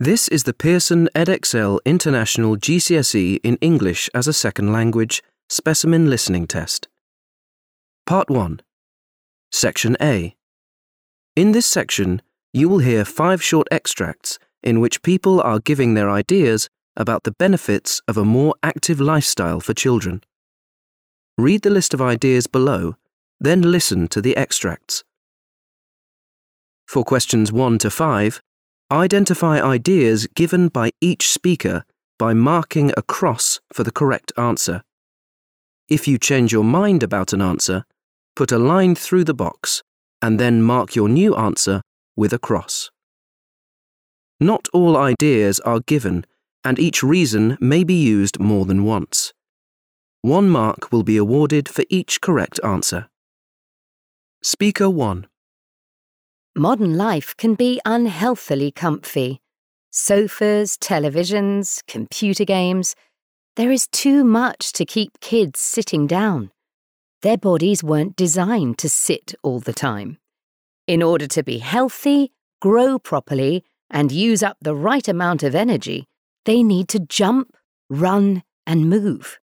This is the Pearson Edexcel International GCSE in English as a Second Language Specimen Listening Test. Part 1. Section A. In this section, you will hear 5 short extracts in which people are giving their ideas about the benefits of a more active lifestyle for children. Read the list of ideas below, then listen to the extracts. For questions 1 to 5, identify ideas given by each speaker by marking a cross for the correct answer. If you change your mind about an answer, put a line through the box and then mark your new answer with a cross. Not all ideas are given, and each reason may be used more than once. 1 mark will be awarded for each correct answer. Speaker 1. Modern life can be unhealthily comfy. Sofas, televisions, computer games. There is too much to keep kids sitting down. Their bodies weren't designed to sit all the time. In order to be healthy, grow properly, and use up the right amount of energy, they need to jump, run, and move.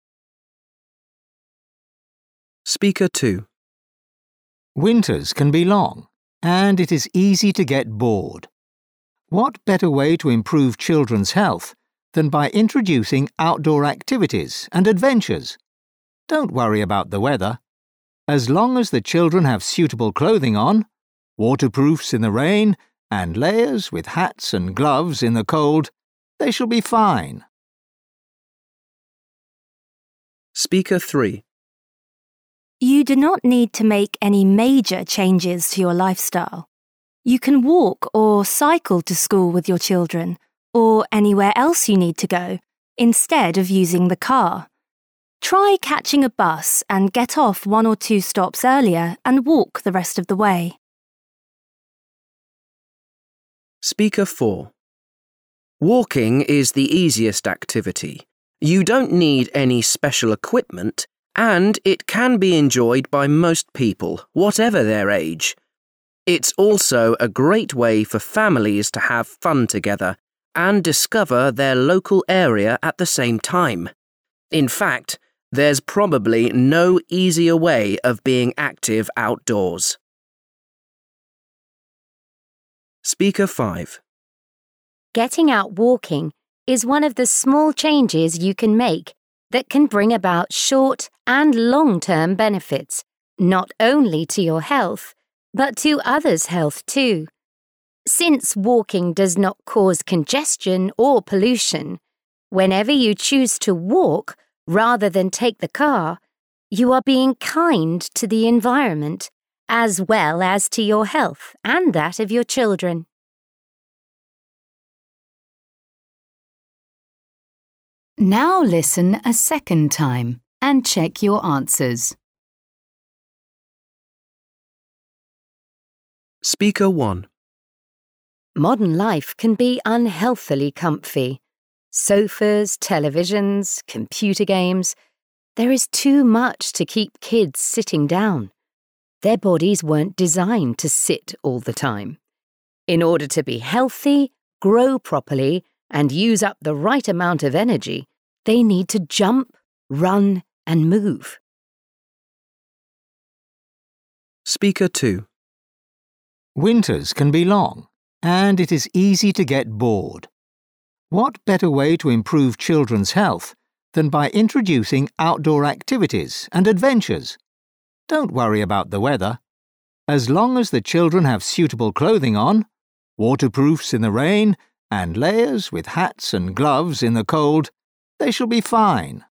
Speaker 2. Winters can be long, and it is easy to get bored. What better way to improve children's health than by introducing outdoor activities and adventures? Don't worry about the weather. As long as the children have suitable clothing on, waterproofs in the rain, and layers with hats and gloves in the cold, they shall be fine. Speaker 3. You do not need to make any major changes to your lifestyle. You can walk or cycle to school with your children, or anywhere else you need to go, instead of using the car. Try catching a bus and get off 1 or 2 stops earlier and walk the rest of the way. Speaker 4. Walking is the easiest activity. You don't need any special equipment, and it can be enjoyed by most people, whatever their age. It's also a great way for families to have fun together and discover their local area at the same time. In fact, there's probably no easier way of being active outdoors. Speaker 5. Getting out walking is one of the small changes you can make that can bring about short and long-term benefits, not only to your health, but to others' health too. Since walking does not cause congestion or pollution, whenever you choose to walk rather than take the car, you are being kind to the environment, as well as to your health and that of your children. Now listen a second time and check your answers. Speaker 1. Modern life can be unhealthily comfy. Sofas, televisions, computer games. There is too much to keep kids sitting down. Their bodies weren't designed to sit all the time. In order to be healthy, grow properly, and use up the right amount of energy, they need to jump, run, and move. Speaker 2. Winters can be long, and it is easy to get bored. What better way to improve children's health than by introducing outdoor activities and adventures? Don't worry about the weather. As long as the children have suitable clothing on, waterproofs in the rain, and layers with hats and gloves in the cold, they shall be fine.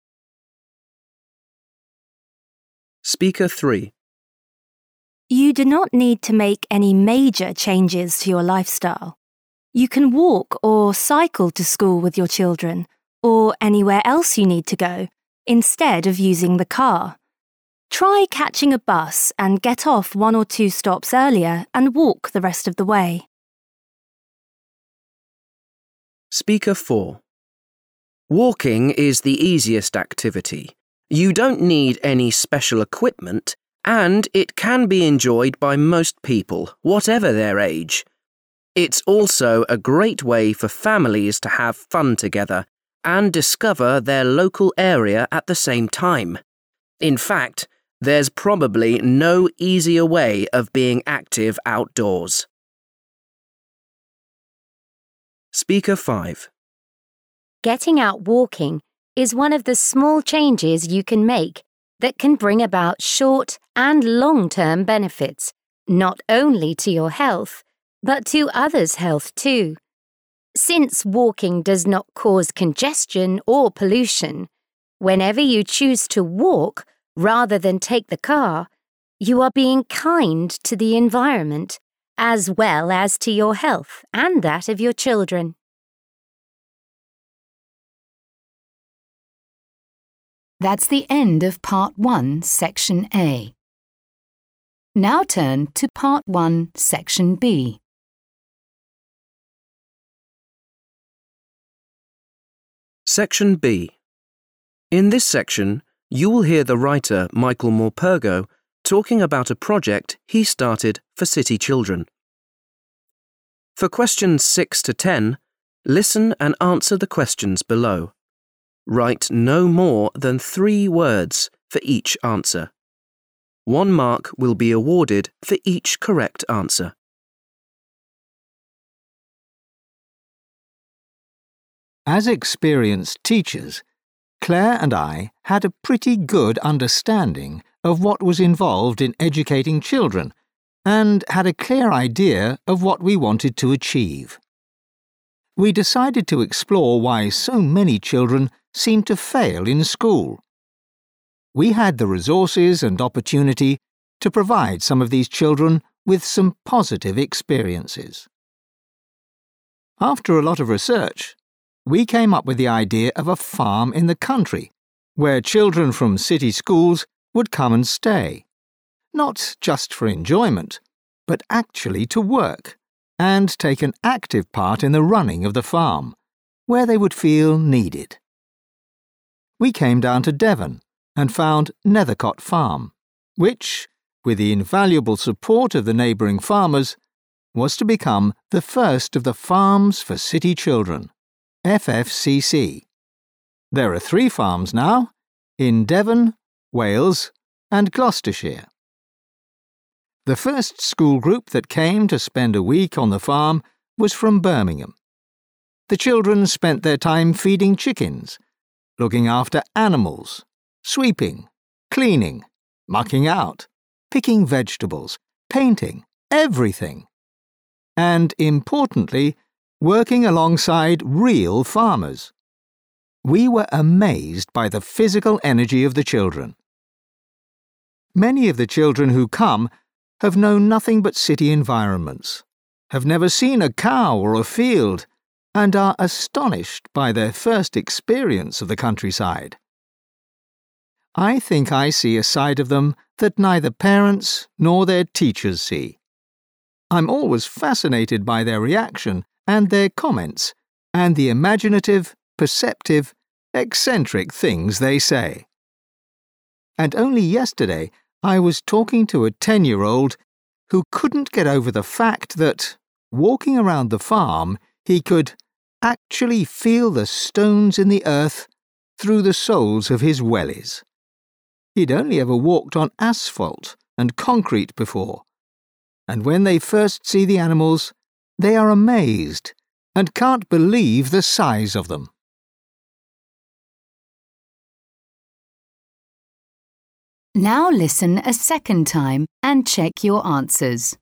Speaker 3. You do not need to make any major changes to your lifestyle. You can walk or cycle to school with your children, or anywhere else you need to go, instead of using the car. Try catching a bus and get off 1 or 2 stops earlier and walk the rest of the way. Speaker 4. Walking is the easiest activity. You don't need any special equipment, and it can be enjoyed by most people, whatever their age. It's also a great way for families to have fun together and discover their local area at the same time. In fact, there's probably no easier way of being active outdoors. Speaker 5. Getting out walking is one of the small changes you can make that can bring about short and long-term benefits, not only to your health, but to others' health too. Since walking does not cause congestion or pollution, whenever you choose to walk rather than take the car, you are being kind to the environment, as well as to your health and that of your children. That's the end of Part 1, Section A. Now turn to Part 1, Section B. Section B. In this section, you will hear the writer Michael Morpurgo talking about a project he started for city children. For questions 6 to 10, listen and answer the questions below. Write no more than 3 words for each answer. 1 mark will be awarded for each correct answer. As experienced teachers, Claire and I had a pretty good understanding of what was involved in educating children and had a clear idea of what we wanted to achieve. We decided to explore why so many children seem to fail in school. We had the resources and opportunity to provide some of these children with some positive experiences. After a lot of research, we came up with the idea of a farm in the country where children from city schools would come and stay, not just for enjoyment, but actually to work and take an active part in the running of the farm, where they would feel needed. We came down to Devon and found Nethercott Farm, which, with the invaluable support of the neighbouring farmers, was to become the first of the Farms for City Children, FFCC. There are 3 farms now, in Devon, Wales and Gloucestershire. The first school group that came to spend a week on the farm was from Birmingham. The children spent their time feeding chickens, looking after animals, sweeping, cleaning, mucking out, picking vegetables, painting, everything. And, importantly, working alongside real farmers. We were amazed by the physical energy of the children. Many of the children who come have known nothing but city environments, have never seen a cow or a field, and are astonished by their first experience of the countryside. I think I see a side of them that neither parents nor their teachers see. I'm always fascinated by their reaction and their comments, and the imaginative, perceptive, eccentric things they say. And only yesterday I was talking to a 10-year-old who couldn't get over the fact that, walking around the farm, he could actually feel the stones in the earth through the soles of his wellies. He'd only ever walked on asphalt and concrete before, and when they first see the animals, they are amazed and can't believe the size of them. Now listen a second time and check your answers.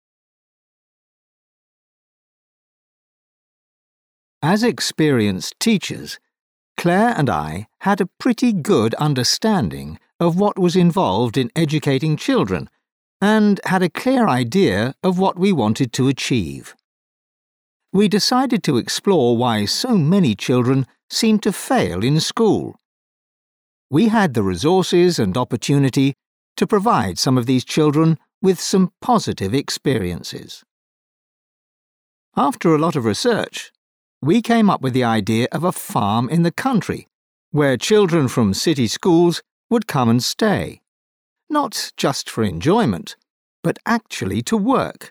As experienced teachers, Claire and I had a pretty good understanding of what was involved in educating children and had a clear idea of what we wanted to achieve. We decided to explore why so many children seem to fail in school. We had the resources and opportunity to provide some of these children with some positive experiences. After a lot of research, we came up with the idea of a farm in the country where children from city schools would come and stay, not just for enjoyment, but actually to work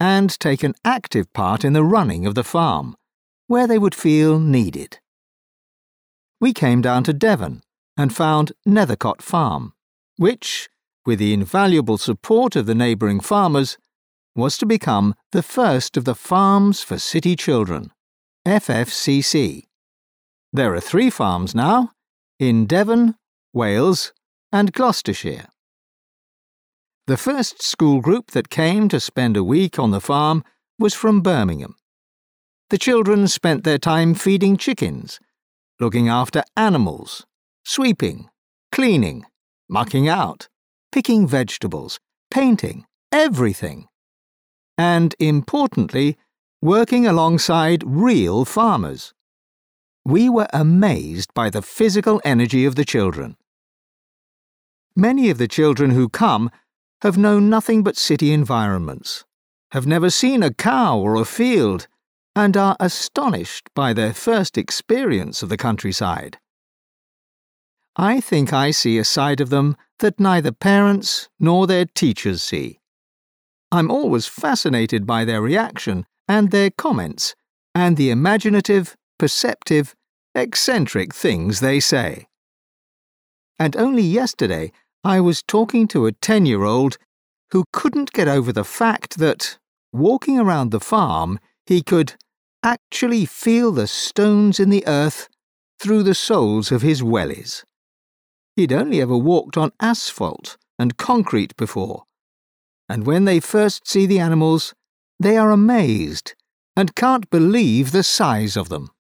and take an active part in the running of the farm, where they would feel needed. We came down to Devon and found Nethercott Farm, which, with the invaluable support of the neighbouring farmers, was to become the first of the Farms for City Children, FFCC. There are 3 farms now, in Devon, Wales and Gloucestershire. The first school group that came to spend a week on the farm was from Birmingham. The children spent their time feeding chickens, looking after animals, sweeping, cleaning, mucking out, picking vegetables, painting, everything. And, importantly, working alongside real farmers. We were amazed by the physical energy of the children. Many of the children who come have known nothing but city environments, have never seen a cow or a field, and are astonished by their first experience of the countryside. I think I see a side of them that neither parents nor their teachers see. I'm always fascinated by their reaction and their comments and the imaginative, perceptive, eccentric things they say. And only yesterday I was talking to a 10-year-old who couldn't get over the fact that, walking around the farm, he could actually feel the stones in the earth through the soles of his wellies. He'd only ever walked on asphalt and concrete before, and when they first see the animals, they are amazed and can't believe the size of them.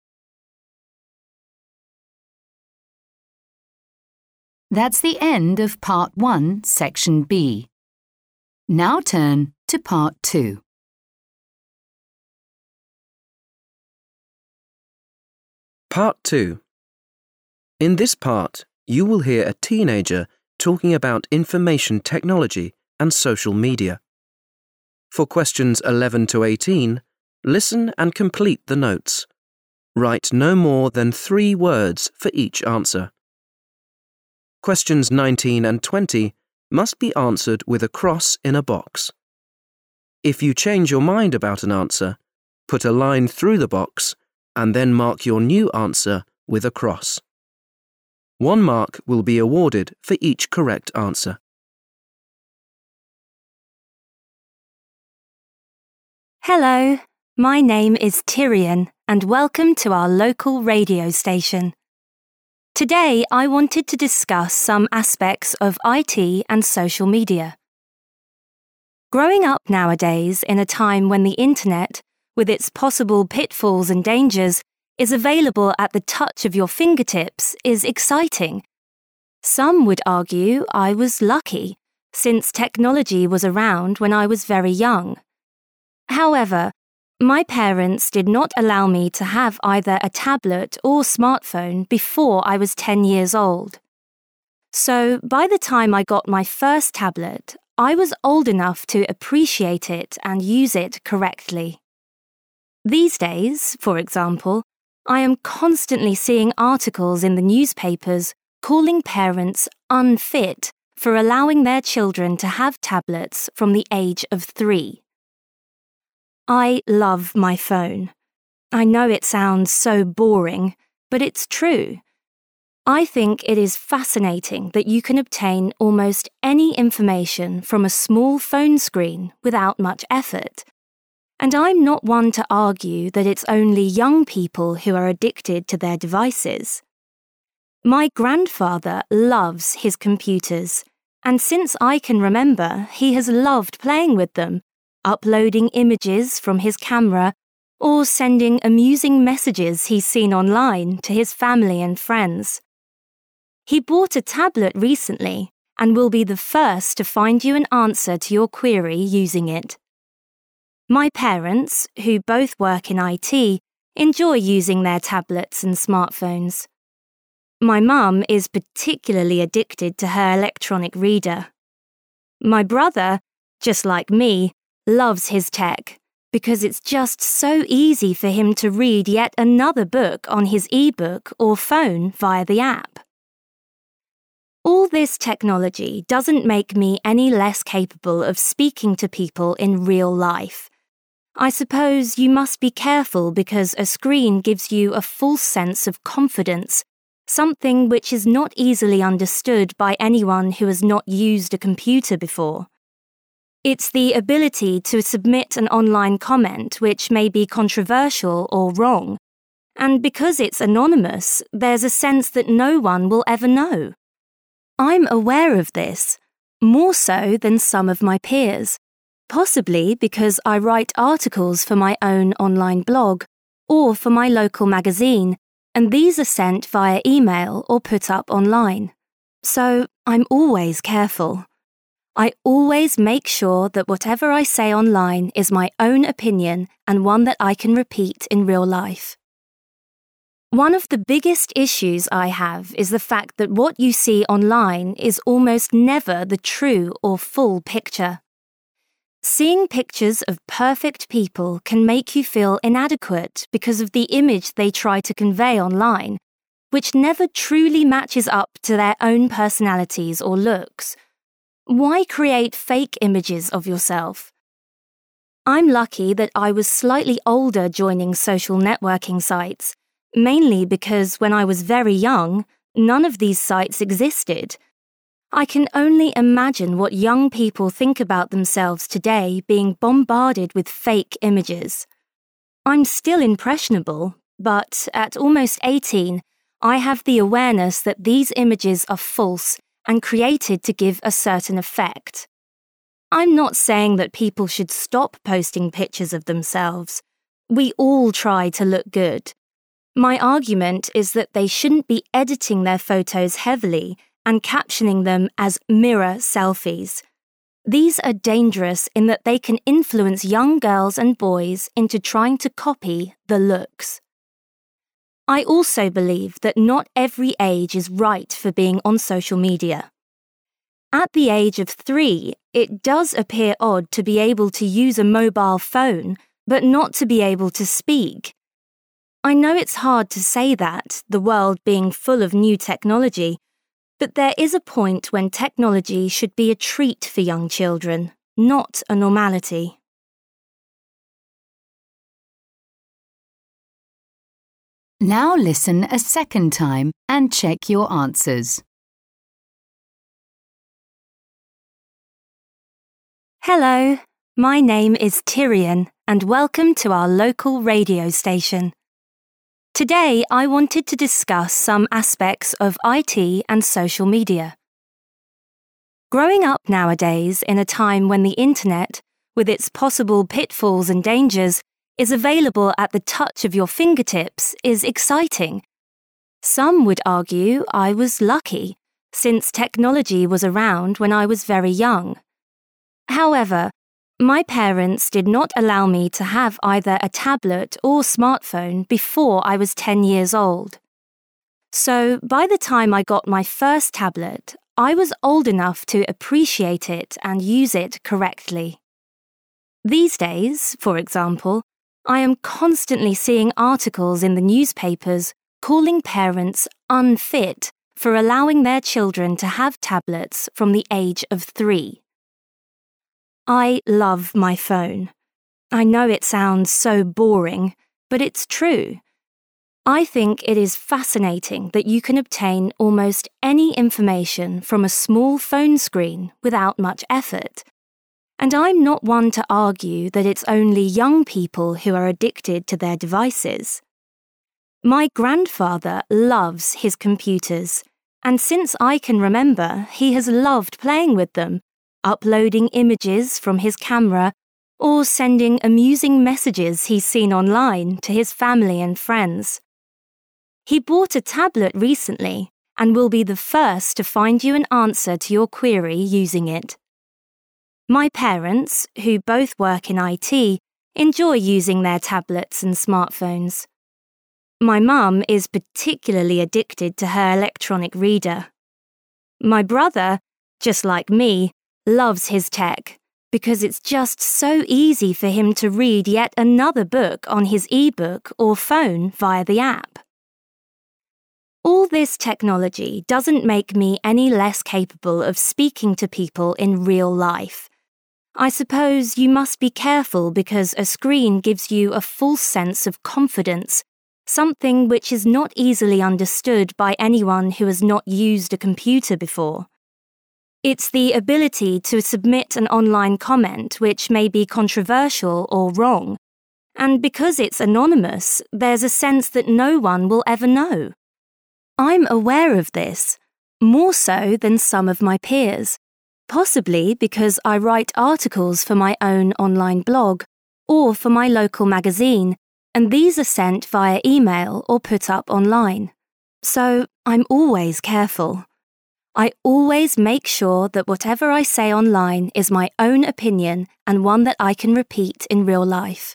That's the end of Part 1, Section B. Now turn to Part 2. Part 2. In this part, you will hear a teenager talking about information technology and social media. For questions 11 to 18, listen and complete the notes. Write no more than 3 words for each answer. Questions 19 and 20 must be answered with a cross in a box. If you change your mind about an answer, put a line through the box and then mark your new answer with a cross. 1 mark will be awarded for each correct answer. Hello, my name is Tyrion and welcome to our local radio station. Today I wanted to discuss some aspects of IT and social media. Growing up nowadays in a time when the internet, with its possible pitfalls and dangers, is available at the touch of your fingertips is exciting. Some would argue I was lucky, since technology was around when I was very young. However, my parents did not allow me to have either a tablet or smartphone before I was 10 years old. So, by the time I got my first tablet, I was old enough to appreciate it and use it correctly. These days, for example, I am constantly seeing articles in the newspapers calling parents unfit for allowing their children to have tablets from the age of 3. I love my phone. I know it sounds so boring, but it's true. I think it is fascinating that you can obtain almost any information from a small phone screen without much effort. And I'm not one to argue that it's only young people who are addicted to their devices. My grandfather loves his computers, and since I can remember, he has loved playing with them, uploading images from his camera, or sending amusing messages he's seen online to his family and friends. He bought a tablet recently and will be the first to find you an answer to your query using it. My parents, who both work in IT, enjoy using their tablets and smartphones. My mum is particularly addicted to her electronic reader. My brother, just like me, loves his tech because it's just so easy for him to read yet another book on his e-book or phone via the app. All this technology doesn't make me any less capable of speaking to people in real life. I suppose you must be careful because a screen gives you a false sense of confidence, something which is not easily understood by anyone who has not used a computer before. It's the ability to submit an online comment which may be controversial or wrong, and because it's anonymous, there's a sense that no one will ever know. I'm aware of this, more so than some of my peers, possibly because I write articles for my own online blog or for my local magazine, and these are sent via email or put up online. So I'm always careful. I always make sure that whatever I say online is my own opinion and one that I can repeat in real life. One of the biggest issues I have is the fact that what you see online is almost never the true or full picture. Seeing pictures of perfect people can make you feel inadequate because of the image they try to convey online, which never truly matches up to their own personalities or looks. Why create fake images of yourself? I'm lucky that I was slightly older joining social networking sites, mainly because when I was very young, none of these sites existed. I can only imagine what young people think about themselves today being bombarded with fake images. I'm still impressionable, but at almost 18, I have the awareness that these images are false and created to give a certain effect. I'm not saying that people should stop posting pictures of themselves. We all try to look good. My argument is that they shouldn't be editing their photos heavily and captioning them as mirror selfies. These are dangerous in that they can influence young girls and boys into trying to copy the looks. I also believe that not every age is right for being on social media. At the age of 3, it does appear odd to be able to use a mobile phone, but not to be able to speak. I know it's hard to say that, the world being full of new technology, but there is a point when technology should be a treat for young children, not a normality. Now listen a second time and check your answers. Hello, my name is Tyrion and welcome to our local radio station. Today I wanted to discuss some aspects of IT and social media. Growing up nowadays in a time when the internet, with its possible pitfalls and dangers, is available at the touch of your fingertips is exciting. Some would argue I was lucky, since technology was around when I was very young. However, my parents did not allow me to have either a tablet or smartphone before I was 10 years old. So, by the time I got my first tablet, I was old enough to appreciate it and use it correctly. These days, for example, I am constantly seeing articles in the newspapers calling parents unfit for allowing their children to have tablets from the age of 3. I love my phone. I know it sounds so boring, but it's true. I think it is fascinating that you can obtain almost any information from a small phone screen without much effort. And I'm not one to argue that it's only young people who are addicted to their devices. My grandfather loves his computers, and since I can remember, he has loved playing with them, uploading images from his camera, or sending amusing messages he's seen online to his family and friends. He bought a tablet recently and will be the first to find you an answer to your query using it. My parents, who both work in IT, enjoy using their tablets and smartphones. My mum is particularly addicted to her electronic reader. My brother, just like me, loves his tech because it's just so easy for him to read yet another book on his e-book or phone via the app. All this technology doesn't make me any less capable of speaking to people in real life. I suppose you must be careful because a screen gives you a false sense of confidence, something which is not easily understood by anyone who has not used a computer before. It's the ability to submit an online comment which may be controversial or wrong, and because it's anonymous, there's a sense that no one will ever know. I'm aware of this, more so than some of my peers, possibly because I write articles for my own online blog or for my local magazine, and these are sent via email or put up online. So I'm always careful. I always make sure that whatever I say online is my own opinion and one that I can repeat in real life.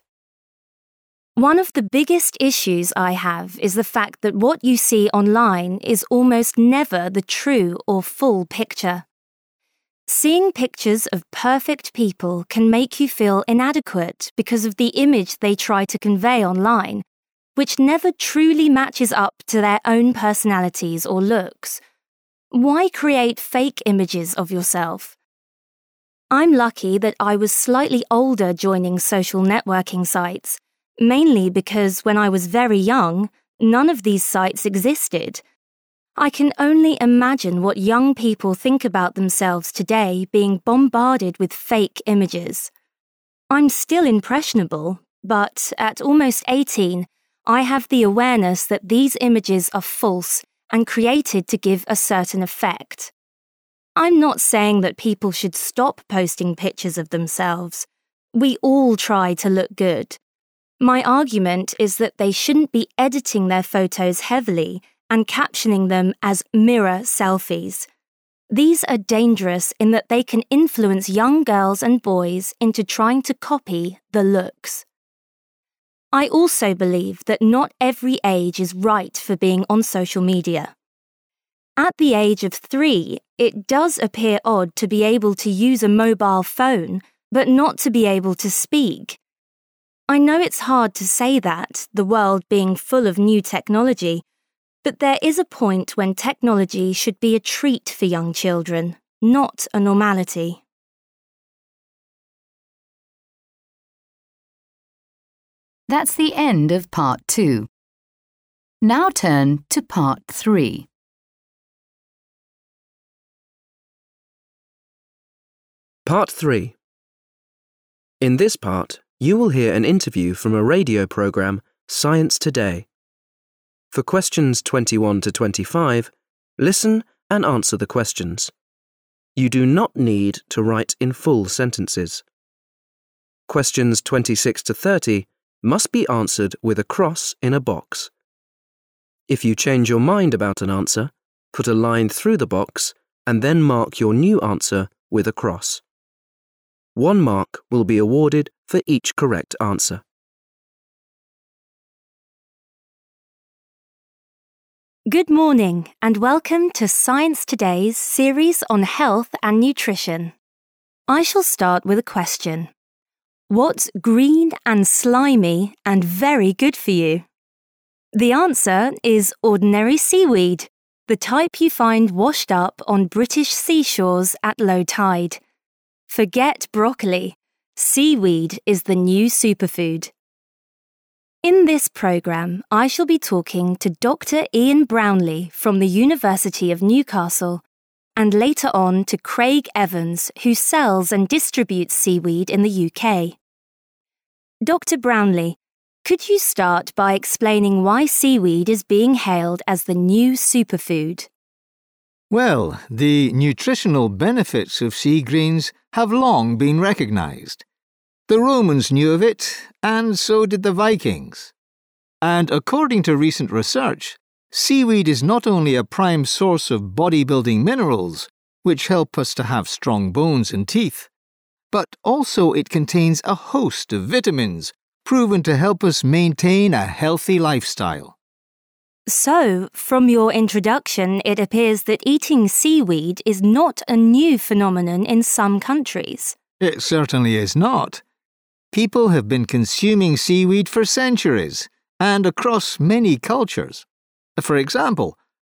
One of the biggest issues I have is the fact that what you see online is almost never the true or full picture. Seeing pictures of perfect people can make you feel inadequate because of the image they try to convey online, which never truly matches up to their own personalities or looks. Why create fake images of yourself? I'm lucky that I was slightly older joining social networking sites, mainly because when I was very young, none of these sites existed. I can only imagine what young people think about themselves today being bombarded with fake images. I'm still impressionable, but at almost 18, I have the awareness that these images are false and created to give a certain effect. I'm not saying that people should stop posting pictures of themselves. We all try to look good. My argument is that they shouldn't be editing their photos heavily and captioning them as mirror selfies. These are dangerous in that they can influence young girls and boys into trying to copy the looks. I also believe that not every age is right for being on social media. At the age of 3, it does appear odd to be able to use a mobile phone, but not to be able to speak. I know it's hard to say that, the world being full of new technology, but there is a point when technology should be a treat for young children, not a normality. That's the end of Part 2. Now turn to Part 3. Part 3. In this part, you will hear an interview from a radio program, Science Today. For questions 21 to 25, listen and answer the questions. You do not need to write in full sentences. Questions 26 to 30 must be answered with a cross in a box. If you change your mind about an answer, put a line through the box and then mark your new answer with a cross. 1 mark will be awarded for each correct answer. Good morning and welcome to Science Today's series on health and nutrition. I shall start with a question. What's green and slimy and very good for you? The answer is ordinary seaweed, the type you find washed up on British seashores at low tide. Forget broccoli. Seaweed is the new superfood. In this programme, I shall be talking to Dr. Ian Brownlee from the University of Newcastle and later on to Craig Evans, who sells and distributes seaweed in the UK. Dr. Brownlee, could you start by explaining why seaweed is being hailed as the new superfood? Well, the nutritional benefits of sea greens have long been recognised. The Romans knew of it, and so did the Vikings. And according to recent research, seaweed is not only a prime source of bodybuilding minerals, which help us to have strong bones and teeth, but also it contains a host of vitamins proven to help us maintain a healthy lifestyle. So, from your introduction, it appears that eating seaweed is not a new phenomenon in some countries. It certainly is not. People have been consuming seaweed for centuries and across many cultures. For example,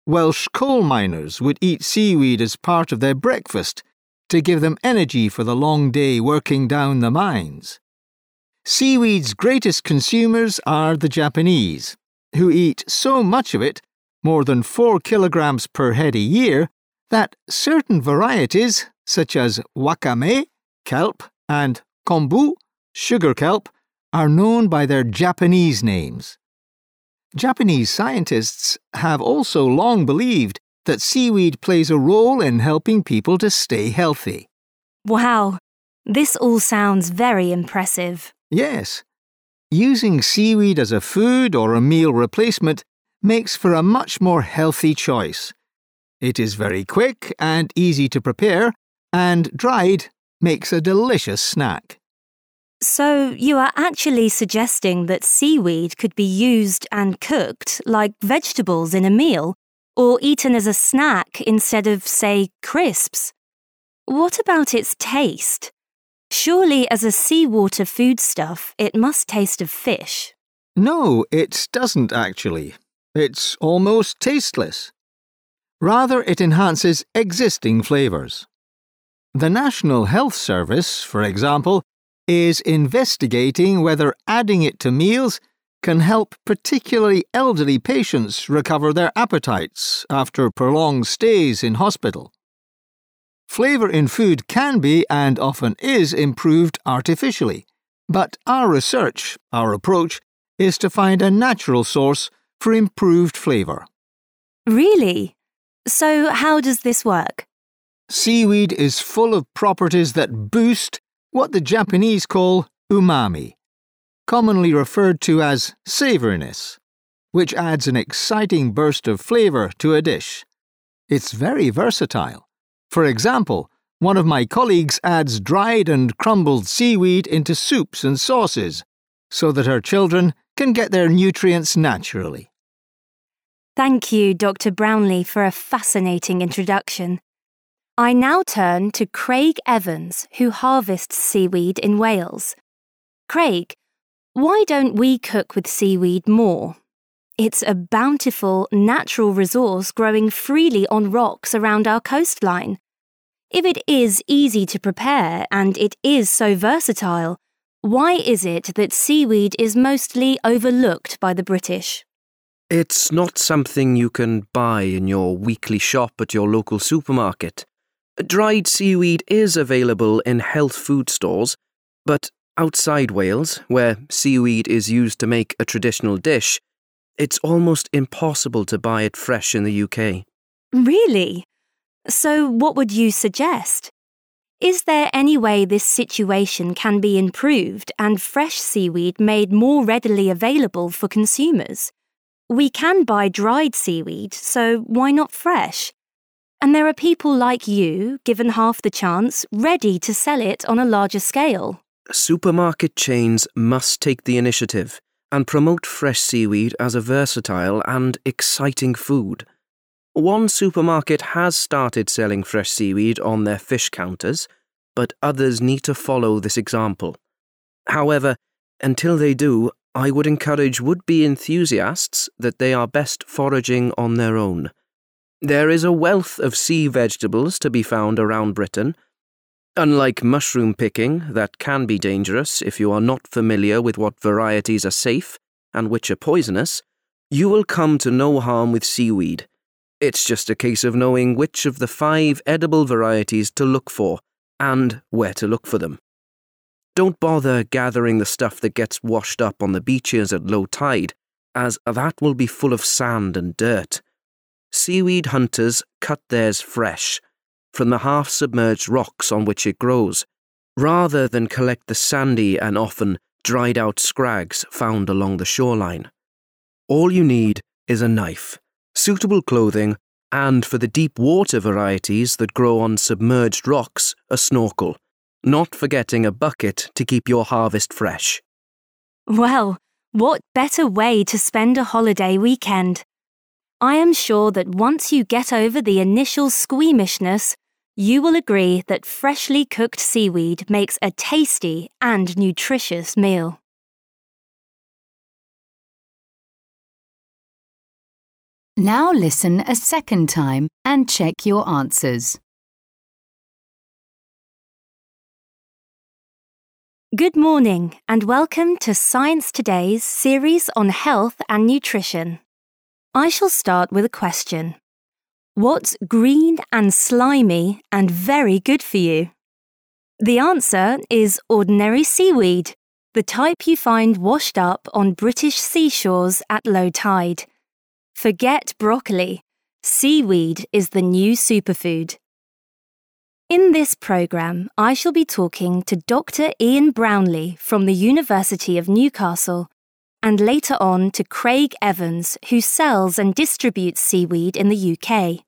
Welsh coal miners would eat seaweed as part of their breakfast to give them energy for the long day working down the mines. Seaweed's greatest consumers are the Japanese, who eat so much of it, more than 4 kilograms per head a year, that certain varieties, such as wakame, kelp, and kombu, sugar kelp, are known by their Japanese names. Japanese scientists have also long believed that seaweed plays a role in helping people to stay healthy. Wow, this all sounds very impressive. Yes, using seaweed as a food or a meal replacement makes for a much more healthy choice. It is very quick and easy to prepare, and dried makes a delicious snack. So you are actually suggesting that seaweed could be used and cooked like vegetables in a meal, or eaten as a snack instead of, say, crisps? What about its taste? Surely as a seawater foodstuff, it must taste of fish. No, it doesn't actually. It's almost tasteless. Rather, it enhances existing flavours. The National Health Service, for example, is investigating whether adding it to meals can help particularly elderly patients recover their appetites after prolonged stays in hospital. Flavour in food can be, and often is, improved artificially, but our approach, is to find a natural source for improved flavour. Really? So how does this work? Seaweed is full of properties that boost what the Japanese call umami, commonly referred to as savouriness, which adds an exciting burst of flavour to a dish. It's very versatile. For example, one of my colleagues adds dried and crumbled seaweed into soups and sauces so that her children can get their nutrients naturally. Thank you, Dr. Brownlee, for a fascinating introduction. I now turn to Craig Evans, who harvests seaweed in Wales. Craig, why don't we cook with seaweed more? It's a bountiful, natural resource growing freely on rocks around our coastline. If it is easy to prepare and it is so versatile, why is it that seaweed is mostly overlooked by the British? It's not something you can buy in your weekly shop at your local supermarket. Dried seaweed is available in health food stores, but outside Wales, where seaweed is used to make a traditional dish, it's almost impossible to buy it fresh in the UK. Really? So what would you suggest? Is there any way this situation can be improved and fresh seaweed made more readily available for consumers? We can buy dried seaweed, so why not fresh? And there are people like you, given half the chance, ready to sell it on a larger scale. Supermarket chains must take the initiative and promote fresh seaweed as a versatile and exciting food. One supermarket has started selling fresh seaweed on their fish counters, but others need to follow this example. However, until they do, I would encourage would-be enthusiasts that they are best foraging on their own. There is a wealth of sea vegetables to be found around Britain. Unlike mushroom picking, that can be dangerous if you are not familiar with what varieties are safe and which are poisonous, you will come to no harm with seaweed. It's just a case of knowing which of the 5 edible varieties to look for and where to look for them. Don't bother gathering the stuff that gets washed up on the beaches at low tide, as that will be full of sand and dirt. Seaweed hunters cut theirs fresh, from the half-submerged rocks on which it grows, rather than collect the sandy and often dried-out scrags found along the shoreline. All you need is a knife, suitable clothing, and for the deep water varieties that grow on submerged rocks, a snorkel, not forgetting a bucket to keep your harvest fresh. Well, what better way to spend a holiday weekend? I am sure that once you get over the initial squeamishness, you will agree that freshly cooked seaweed makes a tasty and nutritious meal. Now listen a second time and check your answers. Good morning and welcome to Science Today's series on health and nutrition. I shall start with a question. What's green and slimy and very good for you? The answer is ordinary seaweed, the type you find washed up on British seashores at low tide. Forget broccoli. Seaweed is the new superfood. In this programme, I shall be talking to Dr. Ian Brownlee from the University of Newcastle and later on to Craig Evans, who sells and distributes seaweed in the UK.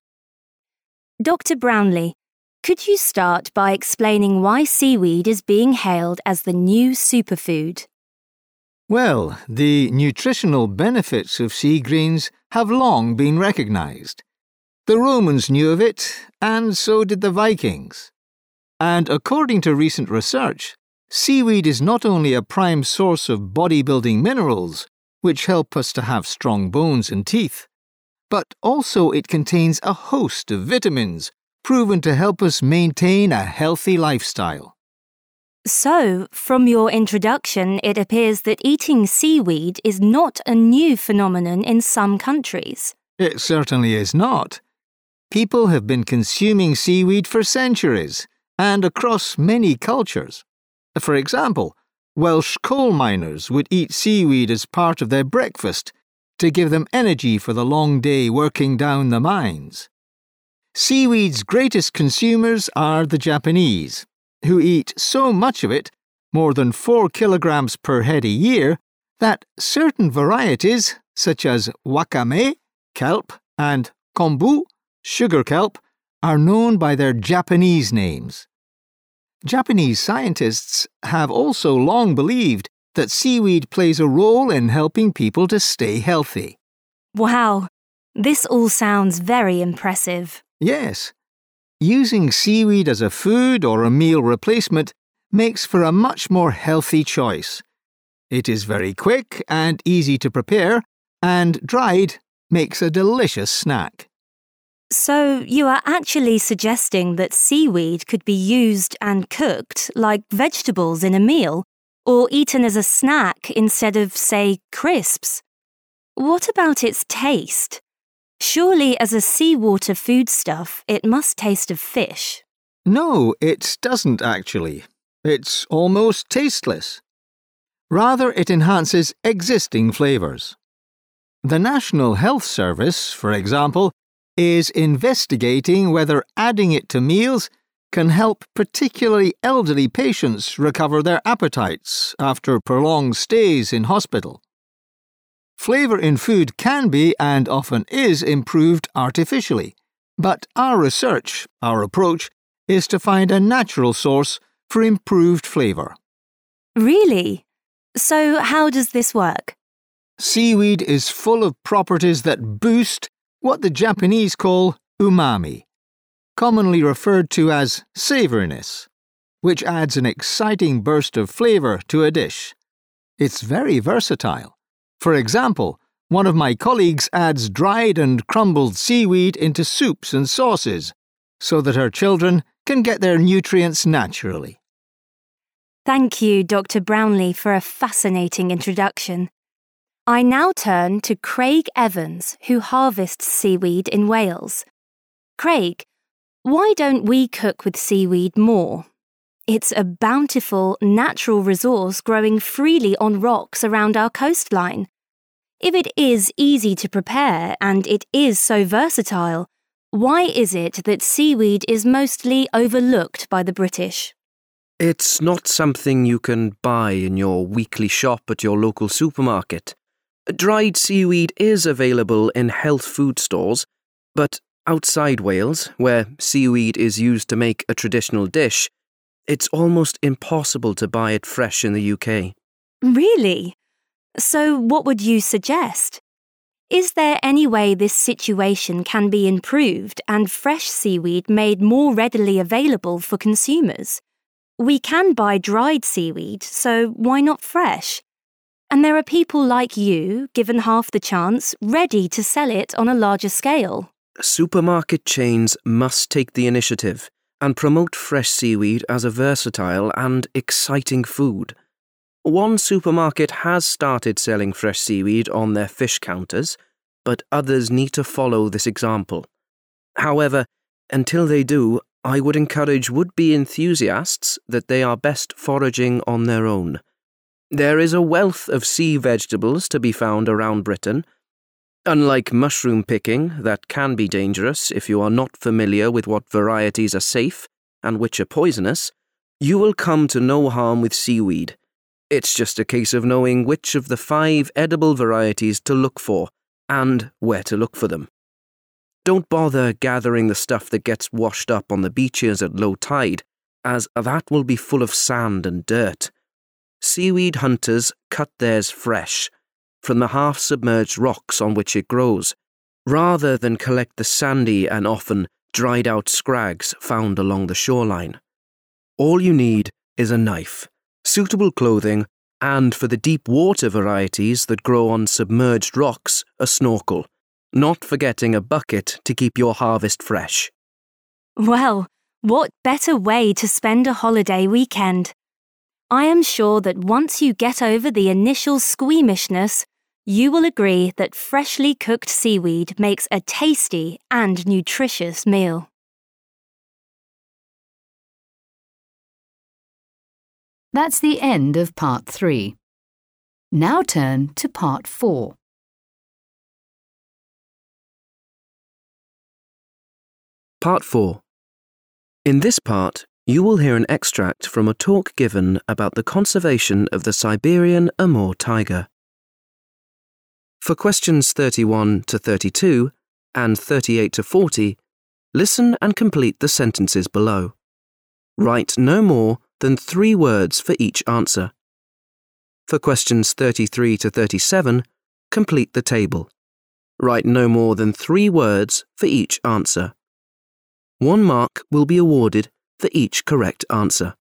Dr. Brownlee, could you start by explaining why seaweed is being hailed as the new superfood? Well, the nutritional benefits of sea greens have long been recognised. The Romans knew of it, and so did the Vikings. And according to recent research, seaweed is not only a prime source of bodybuilding minerals, which help us to have strong bones and teeth, but also it contains a host of vitamins proven to help us maintain a healthy lifestyle. So, from your introduction, it appears that eating seaweed is not a new phenomenon in some countries. It certainly is not. People have been consuming seaweed for centuries and across many cultures. For example, Welsh coal miners would eat seaweed as part of their breakfast to give them energy for the long day working down the mines. Seaweed's greatest consumers are the Japanese, who eat so much of it, more than 4 kilograms per head a year, that certain varieties, such as wakame, kelp, and kombu, sugar kelp, are known by their Japanese names. Japanese scientists have also long believed that seaweed plays a role in helping people to stay healthy. Wow, this all sounds very impressive. Yes, using seaweed as a food or a meal replacement makes for a much more healthy choice. It is very quick and easy to prepare, and dried makes a delicious snack. So, you are actually suggesting that seaweed could be used and cooked like vegetables in a meal, or eaten as a snack instead of, say, crisps. What about its taste? Surely as a seawater foodstuff, it must taste of fish. No, it doesn't actually. It's almost tasteless. Rather, it enhances existing flavours. The National Health Service, for example, is investigating whether adding it to meals can help particularly elderly patients recover their appetites after prolonged stays in hospital. Flavour in food can be, and often is, improved artificially, but our approach, is to find a natural source for improved flavour. Really? So how does this work? Seaweed is full of properties that boost what the Japanese call umami, commonly referred to as savouriness, which adds an exciting burst of flavour to a dish. It's very versatile. For example, one of my colleagues adds dried and crumbled seaweed into soups and sauces so that her children can get their nutrients naturally. Thank you, Dr. Brownlee, for a fascinating introduction. I now turn to Craig Evans, who harvests seaweed in Wales. Craig, why don't we cook with seaweed more? It's a bountiful, natural resource growing freely on rocks around our coastline. If it is easy to prepare and it is so versatile, why is it that seaweed is mostly overlooked by the British? It's not something you can buy in your weekly shop at your local supermarket. Dried seaweed is available in health food stores, but outside Wales, where seaweed is used to make a traditional dish, it's almost impossible to buy it fresh in the UK. Really? So what would you suggest? Is there any way this situation can be improved and fresh seaweed made more readily available for consumers? We can buy dried seaweed, so why not fresh? And there are people like you, given half the chance, ready to sell it on a larger scale. Supermarket chains must take the initiative and promote fresh seaweed as a versatile and exciting food. One supermarket has started selling fresh seaweed on their fish counters, but others need to follow this example. However, until they do, I would encourage would-be enthusiasts that they are best foraging on their own. There is a wealth of sea vegetables to be found around Britain. Unlike mushroom picking, that can be dangerous if you are not familiar with what varieties are safe and which are poisonous, you will come to no harm with seaweed. It's just a case of knowing which of the 5 edible varieties to look for and where to look for them. Don't bother gathering the stuff that gets washed up on the beaches at low tide, as that will be full of sand and dirt. Seaweed hunters cut theirs fresh, from the half-submerged rocks on which it grows, rather than collect the sandy and often dried-out scrags found along the shoreline. All you need is a knife, suitable clothing, and for the deep-water varieties that grow on submerged rocks, a snorkel, not forgetting a bucket to keep your harvest fresh. Well, what better way to spend a holiday weekend? I am sure that once you get over the initial squeamishness, you will agree that freshly cooked seaweed makes a tasty and nutritious meal. That's the end of Part 3. Now turn to Part 4. Part 4. In this part, you will hear an extract from a talk given about the conservation of the Siberian Amur tiger. For questions 31 to 32 and 38 to 40, listen and complete the sentences below. Write no more than 3 words for each answer. For questions 33 to 37, complete the table. Write no more than 3 words for each answer. 1 mark will be awarded for each correct answer.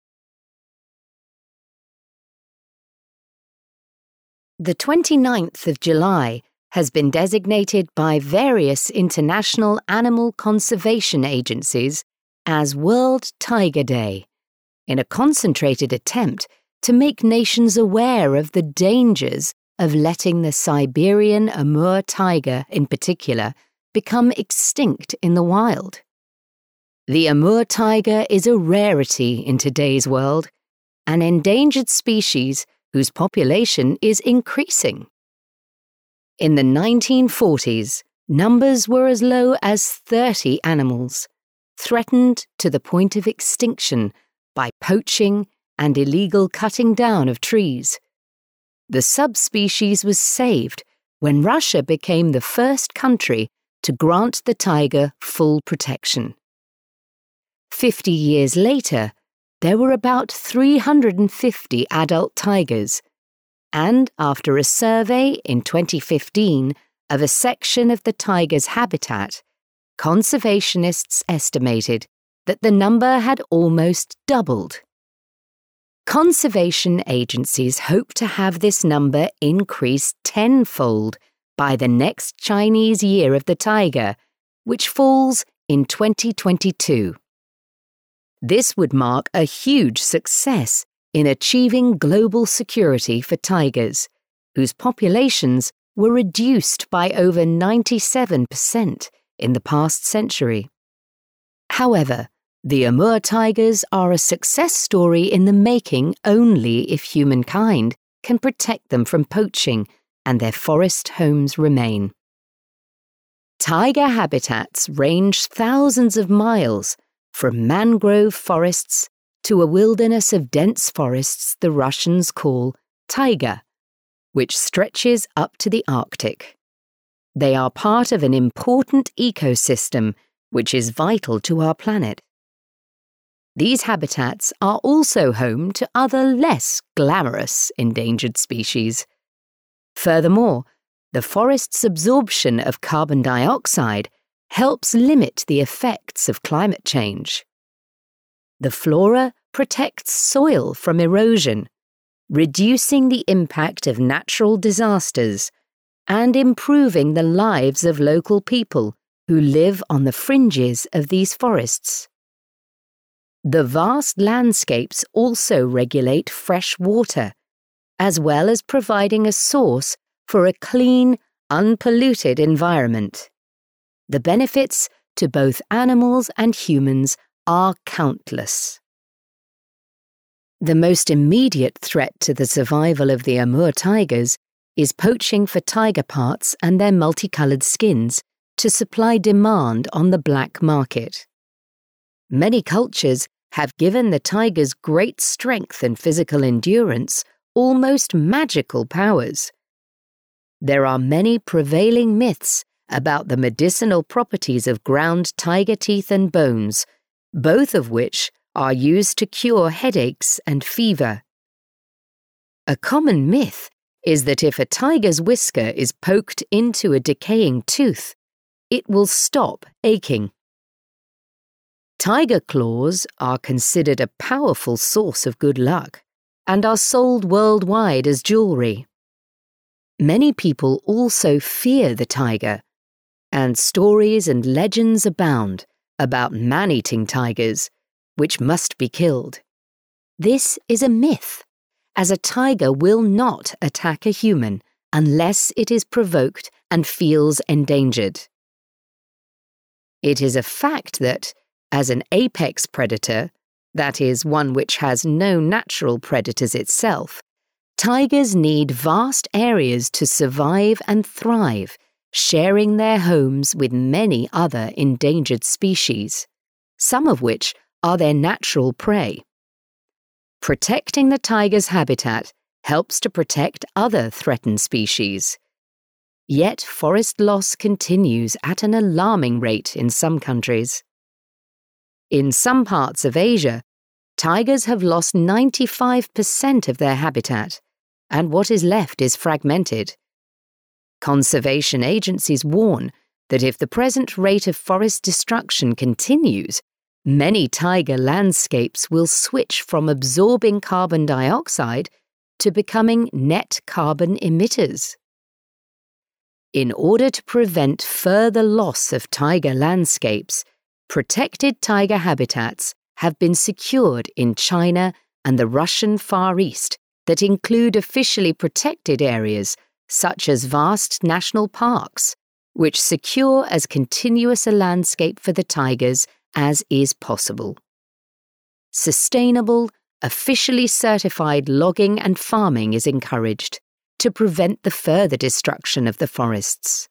The 29th of July has been designated by various international animal conservation agencies as World Tiger Day, in a concentrated attempt to make nations aware of the dangers of letting the Siberian Amur tiger, in particular, become extinct in the wild. The Amur tiger is a rarity in today's world, an endangered species whose population is increasing. In the 1940s, numbers were as low as 30 animals, threatened to the point of extinction by poaching and illegal cutting down of trees. The subspecies was saved when Russia became the first country to grant the tiger full protection. 50 years later, there were about 350 adult tigers, and after a survey in 2015 of a section of the tiger's habitat, conservationists estimated that the number had almost doubled. Conservation agencies hope to have this number increased tenfold by the next Chinese Year of the Tiger, which falls in 2022. This would mark a huge success in achieving global security for tigers, whose populations were reduced by over 97% in the past century. However, the Amur tigers are a success story in the making only if humankind can protect them from poaching and their forest homes remain. Tiger habitats range thousands of miles, from mangrove forests to a wilderness of dense forests the Russians call taiga, which stretches up to the Arctic. They are part of an important ecosystem which is vital to our planet. These habitats are also home to other less glamorous endangered species. Furthermore, the forest's absorption of carbon dioxide helps limit the effects of climate change. The flora protects soil from erosion. reducing the impact of natural disasters, and improving the lives of local people who live on the fringes of these forests. The vast landscapes also regulate fresh water, as well as providing a source for a clean, unpolluted environment. The benefits to both animals and humans are countless. The most immediate threat to the survival of the Amur tigers is poaching for tiger parts and their multicolored skins to supply demand on the black market. Many cultures have given the tiger's great strength and physical endurance almost magical powers. There are many prevailing myths about the medicinal properties of ground tiger teeth and bones, both of which are used to cure headaches and fever. A common myth is that if a tiger's whisker is poked into a decaying tooth, it will stop aching. Tiger claws are considered a powerful source of good luck and are sold worldwide as jewelry. Many people also fear the tiger, and stories and legends abound about man-eating tigers, which must be killed. This is a myth, as a tiger will not attack a human unless it is provoked and feels endangered. It is a fact that, as an apex predator, that is, one which has no natural predators itself, tigers need vast areas to survive and thrive, sharing their homes with many other endangered species, some of which are their natural prey. Protecting the tiger's habitat helps to protect other threatened species. Yet forest loss continues at an alarming rate in some countries. In some parts of Asia, tigers have lost 95% of their habitat, and what is left is fragmented. Conservation agencies warn that if the present rate of forest destruction continues, many tiger landscapes will switch from absorbing carbon dioxide to becoming net carbon emitters. In order to prevent further loss of tiger landscapes, protected tiger habitats have been secured in China and the Russian Far East that include officially protected areas such as vast national parks, which secure as continuous a landscape for the tigers as is possible. Sustainable, officially certified logging and farming is encouraged to prevent the further destruction of the forests.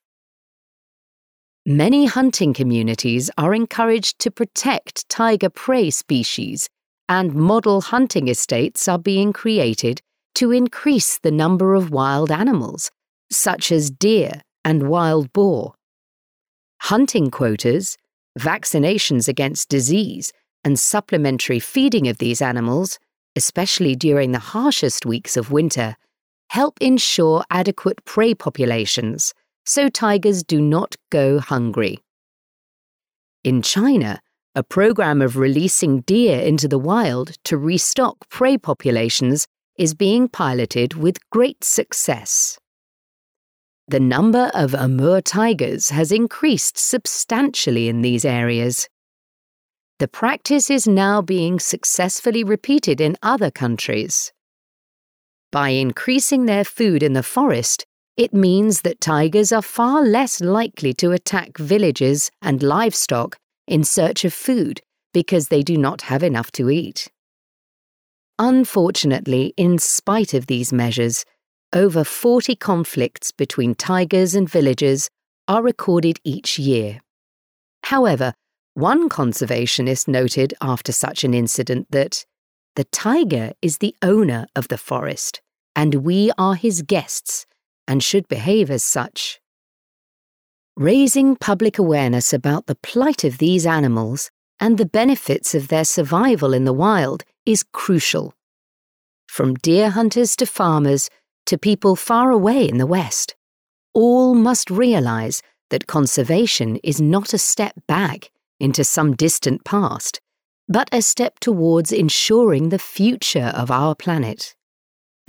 Many hunting communities are encouraged to protect tiger prey species, and model hunting estates are being created to increase the number of wild animals, such as deer and wild boar. Hunting quotas, vaccinations against disease, and supplementary feeding of these animals, especially during the harshest weeks of winter, help ensure adequate prey populations so tigers do not go hungry. In China, a program of releasing deer into the wild to restock prey populations is being piloted with great success. The number of Amur tigers has increased substantially in these areas. The practice is now being successfully repeated in other countries. By increasing their food in the forest, it means that tigers are far less likely to attack villages and livestock in search of food because they do not have enough to eat. Unfortunately, in spite of these measures, over 40 conflicts between tigers and villagers are recorded each year. However, one conservationist noted after such an incident that the tiger is the owner of the forest, and we are his guests and should behave as such. Raising public awareness about the plight of these animals and the benefits of their survival in the wild is crucial. From deer hunters to farmers to people far away in the West, all must realize that conservation is not a step back into some distant past, but a step towards ensuring the future of our planet.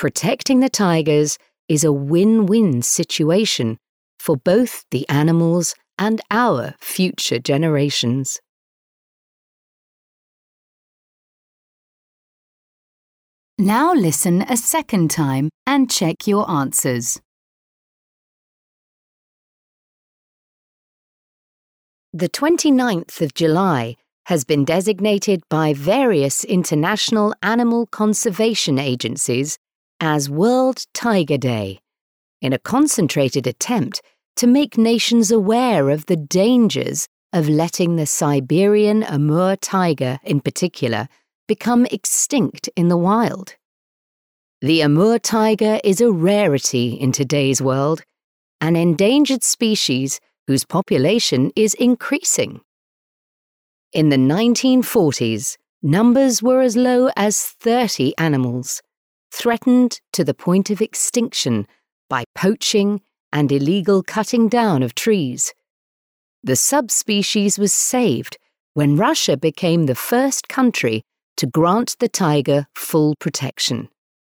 Protecting the tigers is a win-win situation for both the animals and our future generations. Now listen a second time and check your answers. The 29th of July has been designated by various international animal conservation agencies as World Tiger Day, in a concentrated attempt to make nations aware of the dangers of letting the Siberian Amur tiger, in particular, become extinct in the wild. The Amur tiger is a rarity in today's world, an endangered species whose population is increasing. In the 1940s, numbers were as low as 30 animals, threatened to the point of extinction by poaching and illegal cutting down of trees. The subspecies was saved when Russia became the first country to grant the tiger full protection.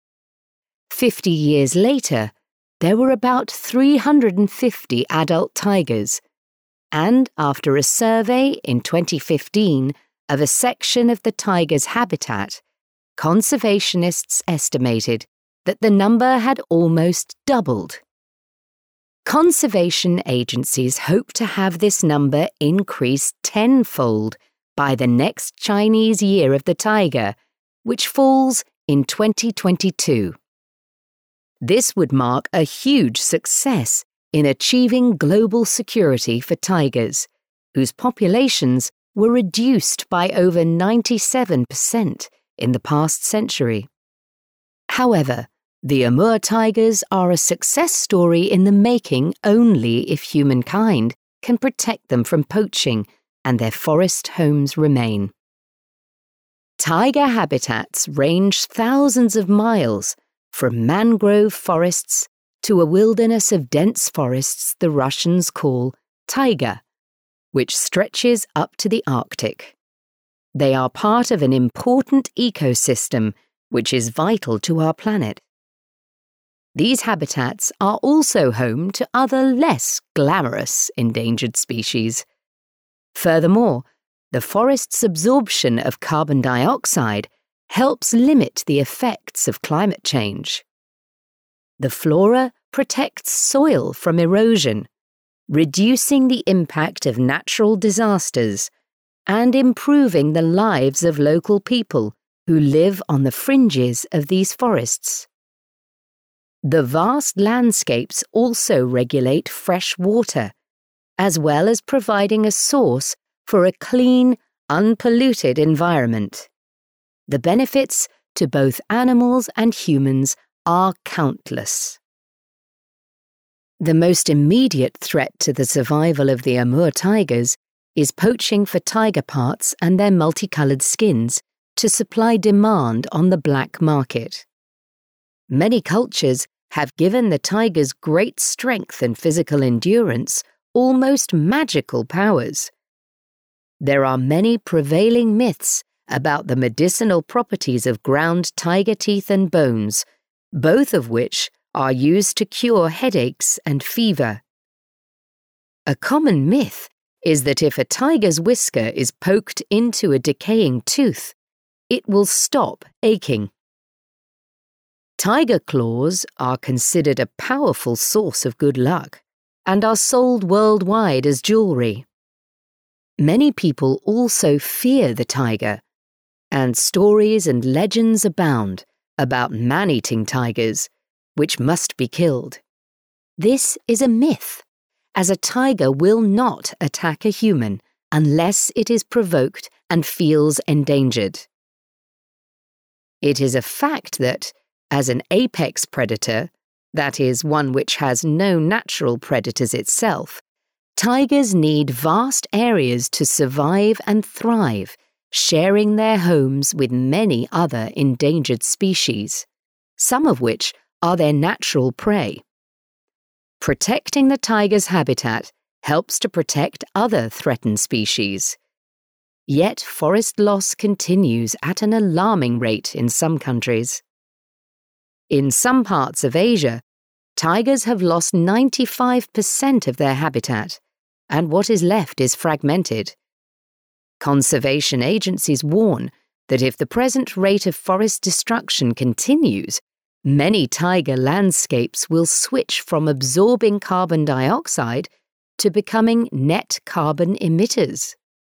50 years later, there were about 350 adult tigers, and after a survey in 2015 of a section of the tiger's habitat, conservationists estimated that the number had almost doubled. Conservation agencies hope to have this number increase tenfold by the next Chinese Year of the Tiger, which falls in 2022. This would mark a huge success in achieving global security for tigers, whose populations were reduced by over 97% in the past century. However, the Amur tigers are a success story in the making only if humankind can protect them from poaching and their forest homes remain. Tiger habitats range thousands of miles, from mangrove forests to a wilderness of dense forests the Russians call taiga, which stretches up to the Arctic. They are part of an important ecosystem which is vital to our planet. These habitats are also home to other less glamorous endangered species. Furthermore, the forest's absorption of carbon dioxide helps limit the effects of climate change. The flora protects soil from erosion, reducing the impact of natural disasters and improving the lives of local people who live on the fringes of these forests. The vast landscapes also regulate fresh water, as well as providing a source for a clean, unpolluted environment. The benefits to both animals and humans are countless. The most immediate threat to the survival of the Amur tigers is poaching for tiger parts and their multicolored skins to supply demand on the black market. Many cultures have given the tiger's great strength and physical endurance almost magical powers. There are many prevailing myths about the medicinal properties of ground tiger teeth and bones, both of which are used to cure headaches and fever. A common myth is that if a tiger's whisker is poked into a decaying tooth, it will stop aching. Tiger claws are considered a powerful source of good luck and are sold worldwide as jewelry. Many people also fear the tiger, and stories and legends abound about man-eating tigers, which must be killed. This is a myth, as a tiger will not attack a human unless it is provoked and feels endangered. It is a fact that, as an apex predator, that is, one which has no natural predators itself, tigers need vast areas to survive and thrive, sharing their homes with many other endangered species, some of which are their natural prey. Protecting the tiger's habitat helps to protect other threatened species. Yet forest loss continues at an alarming rate in some countries. In some parts of Asia, tigers have lost 95% of their habitat, and what is left is fragmented. Conservation agencies warn that if the present rate of forest destruction continues, many taiga landscapes will switch from absorbing carbon dioxide to becoming net carbon emitters.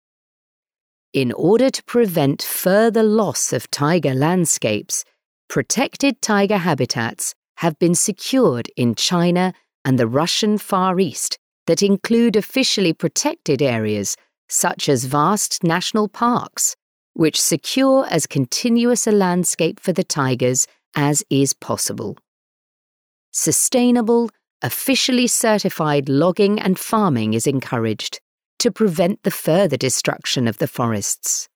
In order to prevent further loss of taiga landscapes, protected taiga habitats have been secured in China and the Russian Far East that include officially protected areas such as vast national parks, which secure as continuous a landscape for the tigers as is possible. Sustainable, officially certified logging and farming is encouraged to prevent the further destruction of the forests.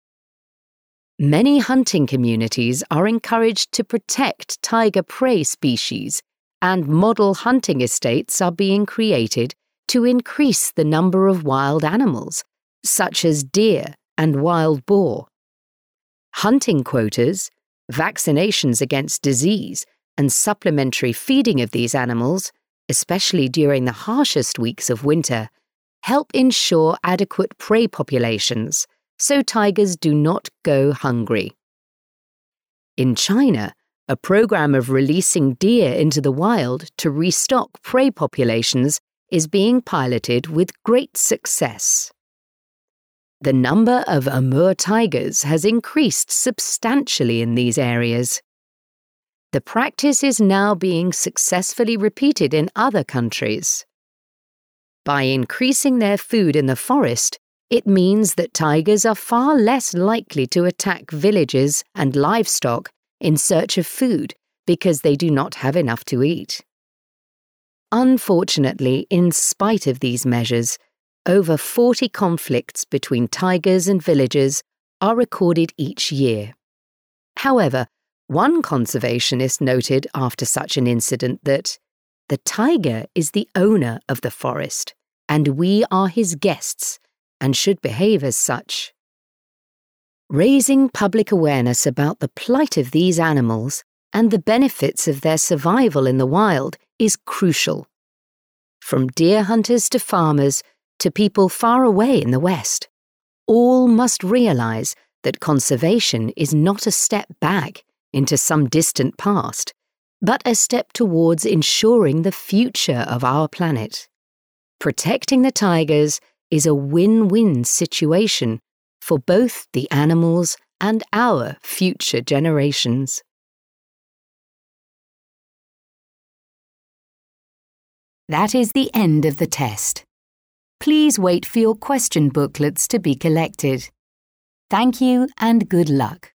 Many hunting communities are encouraged to protect taiga prey species, and model hunting estates are being created to increase the number of wild animals, such as deer and wild boar. Hunting quotas, vaccinations against disease, and supplementary feeding of these animals, especially during the harshest weeks of winter, help ensure adequate prey populations so tigers do not go hungry. In China, a program of releasing deer into the wild to restock prey populations is being piloted with great success. The number of Amur tigers has increased substantially in these areas. The practice is now being successfully repeated in other countries. By increasing their food in the forest, it means that tigers are far less likely to attack villages and livestock in search of food because they do not have enough to eat. Unfortunately, in spite of these measures, over 40 conflicts between tigers and villagers are recorded each year. However, one conservationist noted after such an incident that the tiger is the owner of the forest, and we are his guests and should behave as such. Raising public awareness about the plight of these animals and the benefits of their survival in the wild is crucial. From deer hunters to farmers to people far away in the West, all must realize that conservation is not a step back into some distant past, but a step towards ensuring the future of our planet. Protecting the tigers is a win-win situation for both the animals and our future generations. That is the end of the test. Please wait for your question booklets to be collected. Thank you and good luck.